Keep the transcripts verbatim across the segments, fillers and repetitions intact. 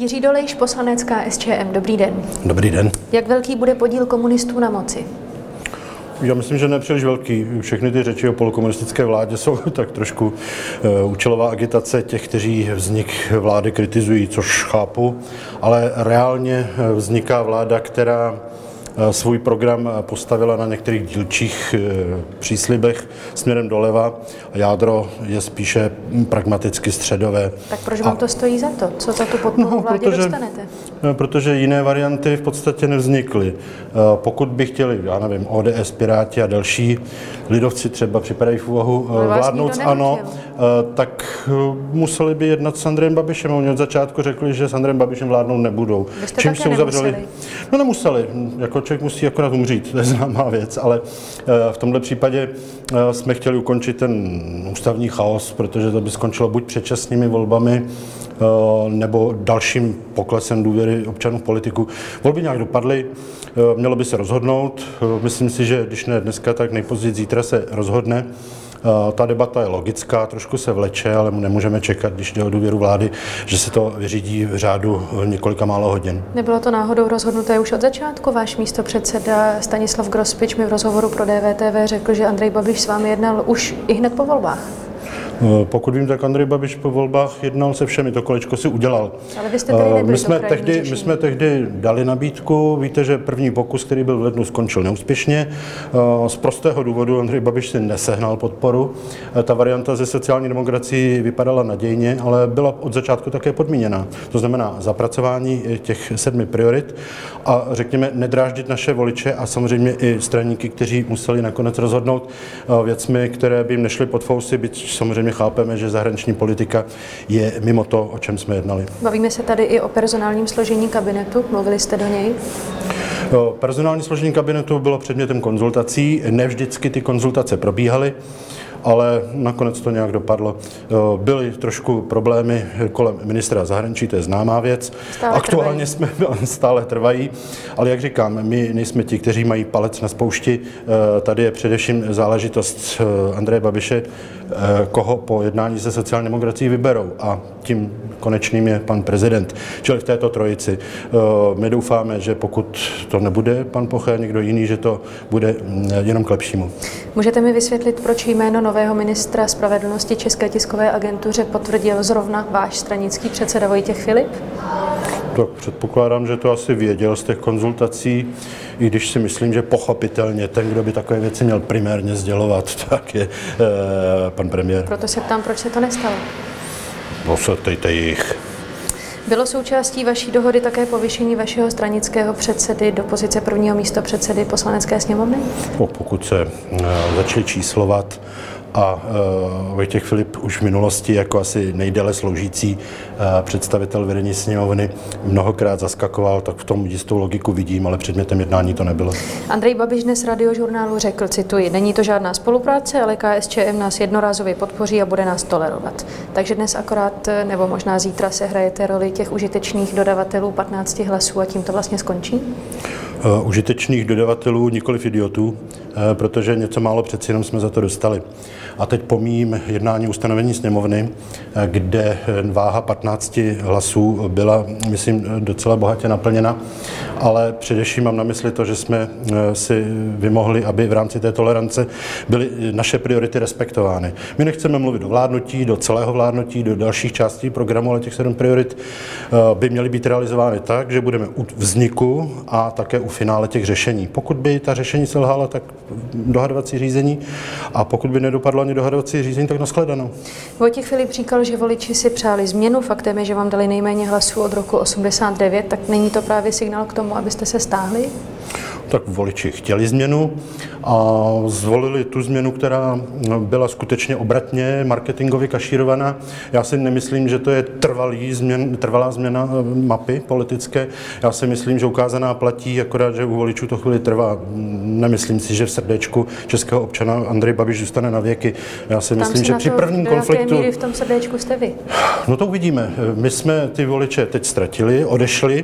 Jiří Dolejš, poslanec K S Č M. Dobrý den. Dobrý den. Jak velký bude podíl komunistů na moci? Já myslím, že nepříliš velký. Všechny ty řeči o polokomunistické vládě jsou tak trošku uh, účelová agitace těch, kteří vznik vlády kritizují, což chápu, ale reálně vzniká vláda, která svůj program postavila na některých dílčích příslibech směrem doleva a jádro je spíše pragmaticky středové. Tak proč vám a... to stojí za to? Co za tu podporu no, vládě protože, dostanete? Protože jiné varianty v podstatě nevznikly. Pokud by chtěli, já nevím, O D S, Piráti a další lidovci třeba připadají v úvahu vládnout ANO, tak museli by jednat s Andrejem Babišem. Oni od začátku řekli, že s Andrejem Babišem vládnout nebudou. Čím se uzavřeli? No nemuseli. Jako člověk musí akorát umřít, to je známá věc, ale v tomhle případě jsme chtěli ukončit ten ústavní chaos, protože to by skončilo buď předčasnými volbami, nebo dalším poklesem důvěry občanů v politiku. Volby nějak dopadly, mělo by se rozhodnout. Myslím si, že když ne dneska, tak nejpozději zítra se rozhodne. Ta debata je logická, trošku se vleče, ale nemůžeme čekat, když jde o důvěru vlády, že se to vyřídí v řádu několika málo hodin. Nebylo to náhodou rozhodnuté už od začátku? Váš místopředseda Stanislav Grospič mi v rozhovoru pro D V T V řekl, že Andrej Babiš s vámi jednal už i hned po volbách. Pokud vím, tak Andrej Babiš po volbách jednal se všemi, to kolečko si udělal. Ale vy jste tady nebyli my jsme, to tehdy, my jsme tehdy dali nabídku, víte, že první pokus, který byl v lednu, skončil neúspěšně. Z prostého důvodu Andrej Babiš si nesehnal podporu. Ta varianta ze sociální demokracii vypadala nadějně, ale byla od začátku také podmíněná. To znamená zapracování těch sedmi priorit a řekněme nedráždit naše voliče a samozřejmě i straníky, kteří museli nakonec rozhodnout věcmi, které by jim nešly pod fousy, byť samozřejmě chápeme, že zahraniční politika je mimo to, o čem jsme jednali. Bavíme se tady i o personálním složení kabinetu. Mluvili jste do něj? Personální složení kabinetu bylo předmětem konzultací. Ne vždycky ty konzultace probíhaly, ale nakonec to nějak dopadlo. Byly trošku problémy kolem ministra zahraničí, to je známá věc. Stále Aktuálně trvají. jsme, stále trvají, ale jak říkám, my nejsme ti, kteří mají palec na spoušti. Tady je především záležitost Andreje Babiše, koho po jednání se sociální demokracií vyberou a tím konečným je pan prezident. Čili v této trojici. My doufáme, že pokud to nebude pan Poche a někdo jiný, že to bude jenom k lepšímu. Můžete mi vysvětlit, proč jméno nového ministra spravedlnosti České tiskové agentuře potvrdil zrovna váš stranický předseda Vojtěch Filip? Tak předpokládám, že to asi věděl z těch konzultací, i když si myslím, že pochopitelně ten, kdo by takové věci měl primárně sdělovat, tak je eh, pan premiér. Proto se ptám, proč se to nestalo? No se tejte jich. Bylo součástí vaší dohody také povýšení vašeho stranického předsedy do pozice prvního místopředsedy Poslanecké sněmovny? No, pokud se uh, začali číslovat a uh, Vojtěch Filip už v minulosti jako asi nejdéle sloužící uh, představitel vedení sněmovny mnohokrát zaskakoval, tak v tom jistou logiku vidím, ale předmětem jednání to nebylo. Andrej Babiš dnes Radiožurnálu řekl, cituji, není to žádná spolupráce, ale K S Č M nás jednorázově podpoří a bude nás tolerovat. Takže dnes akorát, nebo možná zítra se hrajete roli těch užitečných dodavatelů patnácti hlasů a tím to vlastně skončí? Uh, užitečných dodavatelů, nikoliv idiotů, uh, protože něco málo přeci jenom jsme za to dostali. A teď pomíjím jednání ustanovení sněmovny, uh, kde váha patnácti hlasů byla, myslím, docela bohatě naplněna, ale především mám na mysli to, že jsme uh, si vymohli, aby v rámci té tolerance byly naše priority respektovány. My nechceme mluvit do vládnutí, do celého vládnutí, do dalších částí programu, ale těch sedm priorit uh, by měly být realizovány tak, že budeme u vzniku a také u finále těch řešení. Pokud by ta řešení selhala, tak dohadovací řízení, a pokud by nedopadlo ani dohadovací řízení, tak nashledanou. Vojtěch Filip říkal, že voliči si přáli změnu. Faktem je, že vám dali nejméně hlasů od roku osmdesát devět, tak není to právě signál k tomu, abyste se stáhli? Tak voliči chtěli změnu a zvolili tu změnu, která byla skutečně obratně marketingově kašírovaná. Já si nemyslím, že to je trvalý změn, trvalá změna mapy politické. Já si myslím, že ukázaná platí, akorát, že u voličů to chvíli trvá. Nemyslím si, že v srdéčku českého občana Andrej Babiš zůstane na věky. Já si Tam myslím, že to, při prvním konfliktu... do jaké míry v tom srdéčku jste vy? No to uvidíme. My jsme ty voliče teď ztratili, odešli.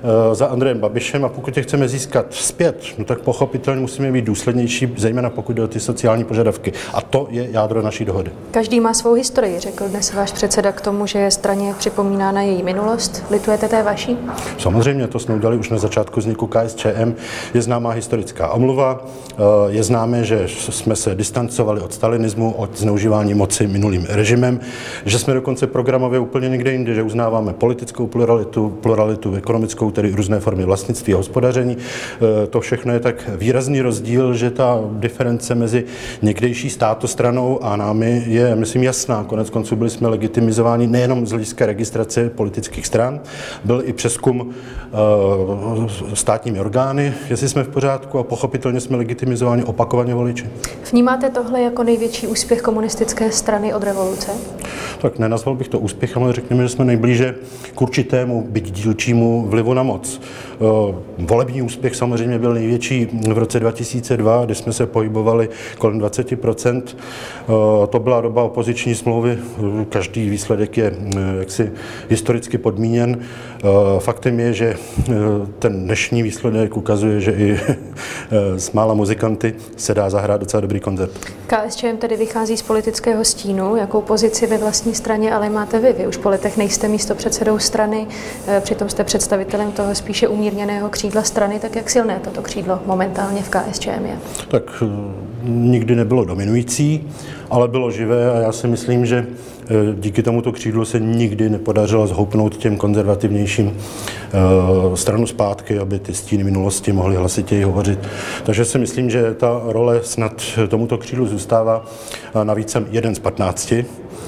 za Andrejem Babišem a pokud je chceme získat zpět, no tak pochopitelně musíme být důslednější, zejména pokud jde o ty sociální požadavky. A to je jádro naší dohody. Každý má svou historii, řekl dnes váš předseda k tomu, že je straně připomínána její minulost. Litujete té vaší? Samozřejmě, to jsme udělali už na začátku vzniku K S Č M. Je známá historická omluva, je známé, že jsme se distancovali od stalinismu, od zneužívání moci minulým režimem, že jsme dokonce programově úplně někde jinde, že uznáváme politickou pluralitu, pluralitu ekonomickou, tedy různé formy vlastnictví a hospodaření. To všechno je tak výrazný rozdíl, že ta diference mezi někdejší státostranou a námi je, myslím, jasná. Konec konců byli jsme legitimizováni nejenom z hlediska registrace politických stran, byl i přezkum uh, státními orgány, jestli jsme v pořádku, a pochopitelně jsme legitimizováni opakovaně voliči. Vnímáte tohle jako největší úspěch komunistické strany od revoluce? Tak nenazval bych to úspěchem, ale řekněme, že jsme nejblíže k určitému, byť dílčímu vlivu na moc. Volební úspěch samozřejmě byl největší v roce dva tisíce dva, kdy jsme se pohybovali kolem dvacet procent. To byla doba opoziční smlouvy, každý výsledek je jaksi historicky podmíněn. Faktem je, že ten dnešní výsledek ukazuje, že i s mála muzikanty se dá zahrát docela dobrý koncert. K S Č M tedy vychází z politického stínu. Jakou pozici ve vlastní straně ale máte vy? Vy už po letech nejste místopředsedou strany, přitom jste představitelem toho spíše umírněného křídla strany, tak jak silné toto křídlo momentálně v K S Č M je? Tak nikdy nebylo dominující, ale bylo živé a já si myslím, že díky tomuto křídlu se nikdy nepodařilo zhoupnout těm konzervativnějším stranu zpátky, aby ty stíny minulosti mohly hlasitěji hovořit. Takže si myslím, že ta role snad tomuto křídlu zůstává. Navíc jsem jeden z patnácti.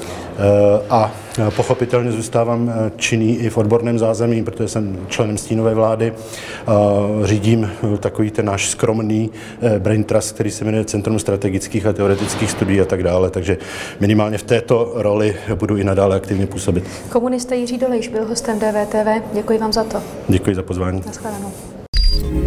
A pochopitelně zůstávám činný i v odborném zázemí, protože jsem členem stínové vlády. Řídím takový ten náš skromný brain trust, který se jmenuje Centrum strategických a teoretických studií a tak dále. Takže minimálně v této roli budu i nadále aktivně působit. Komunista Jiří Dolejš byl hostem D V T V. Děkuji vám za to. Děkuji za pozvání. Naschledanou.